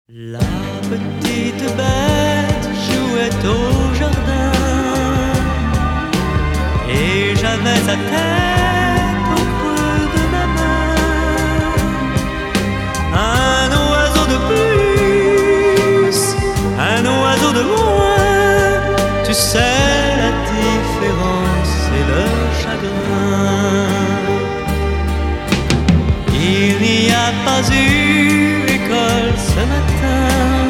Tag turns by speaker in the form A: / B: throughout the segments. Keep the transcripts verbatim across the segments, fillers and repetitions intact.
A: La petite bête jouait au jardin et j'avais sa tête au creux de ma main. Un oiseau de plus, un oiseau de moins, tu sais la différence, c'est le chagrin. Il n'y a pas eu école ce matin,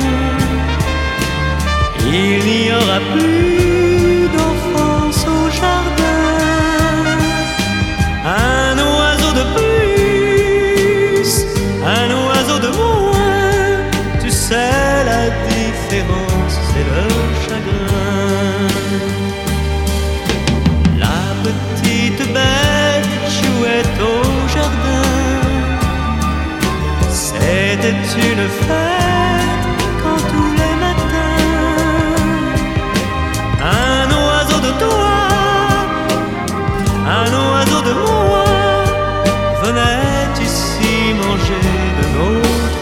A: il n'y aura plus d'enfance au jardin. Un oiseau de plus, un oiseau de moins, tu sais la différence, c'est le chagrin. La petite bête jouait au jardin, c'était une fête quand tous les matins un oiseau de toi, un oiseau de moi venait ici manger de notre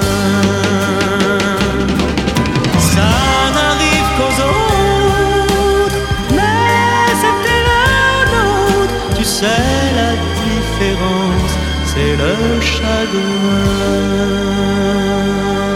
A: pain. Ça n'arrive qu'aux autres, mais c'était la nôtre, tu sais la différence, c'est le chagrin.